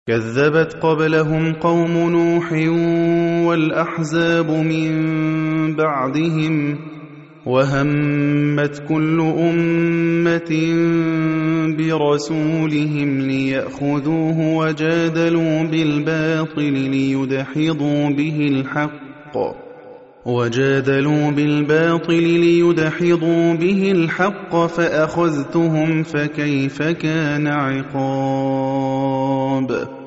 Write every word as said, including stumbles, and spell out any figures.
كذبت قبلهم قوم نوح والأحزاب من بعدهم وهمت كل أمة برسولهم ليأخذوه وجادلوا بالباطل ليدحضوا به الحق وجادلوا بالباطل ليدحضوا به الحق فأخذتهم فكيف كان عقاب